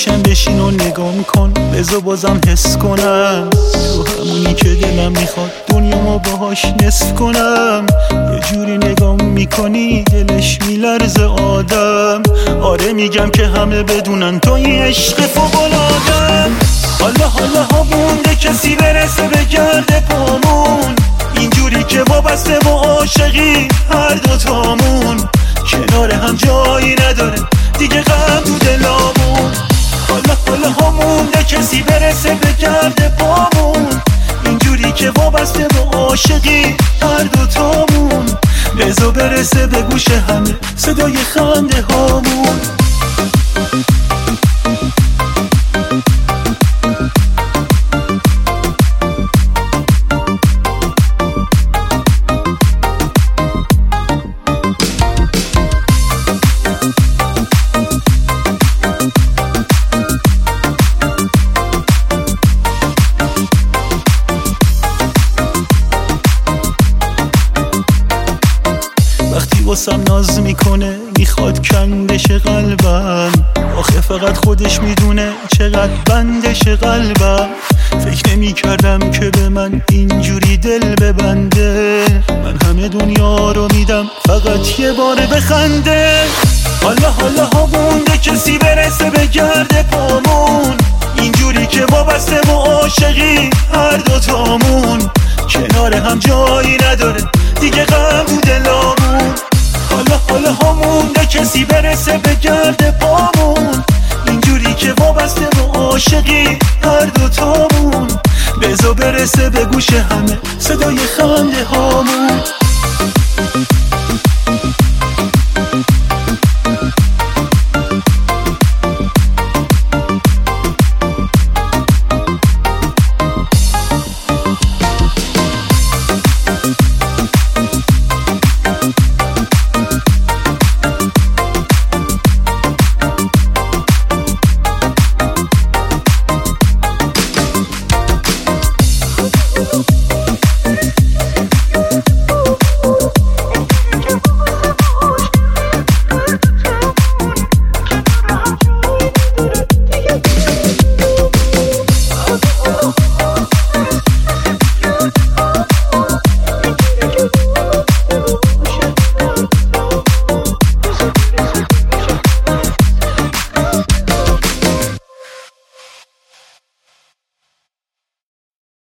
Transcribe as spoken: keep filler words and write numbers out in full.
پیشم بشین و نگام کن، بذار بازم حس کنم تو همونی که دلم میخواد دنیامو باهاش نصف کنم. یه جوری نگام میکنی دلش میلرزه آدم. آره میگم که همه بدونن تو این عشق فوق‌العاده‌ام. حالا حالا ها مونده کسی برسه به گرد پامون، اینجوری که وابسته و عاشقی هر دوتامون. کنار هم جایی نداره دیگه غم تو دلامون. حالا حالا ها مونده کسی برسه به گرد پامون، اینجوری که وابسته و عاشقی هر دوتامون. بزا برسه به گوش همه صدای خنده هامون. وقتی واسم ناز میکنه میخواد کندش قلبم، آخه فقط خودش میدونه چقدر بندش قلبم. فکر نمی کردم که به من اینجوری دل ببنده، من همه دنیا رو میدم فقط یه بار بخنده. حالا حالا ها مونده کسی برسه به گرد پامون، اینجوری که وابسته و عاشقی هر دوتامون. کنار هم جایی نداره دیگه غم تو دلامون. حالا حالا ها مونده کسی برسه به گرد پامون، اینجوری که وابسته و عاشقی هر دوتامون. بزا برسه به گوش همه صدای خنده هامون.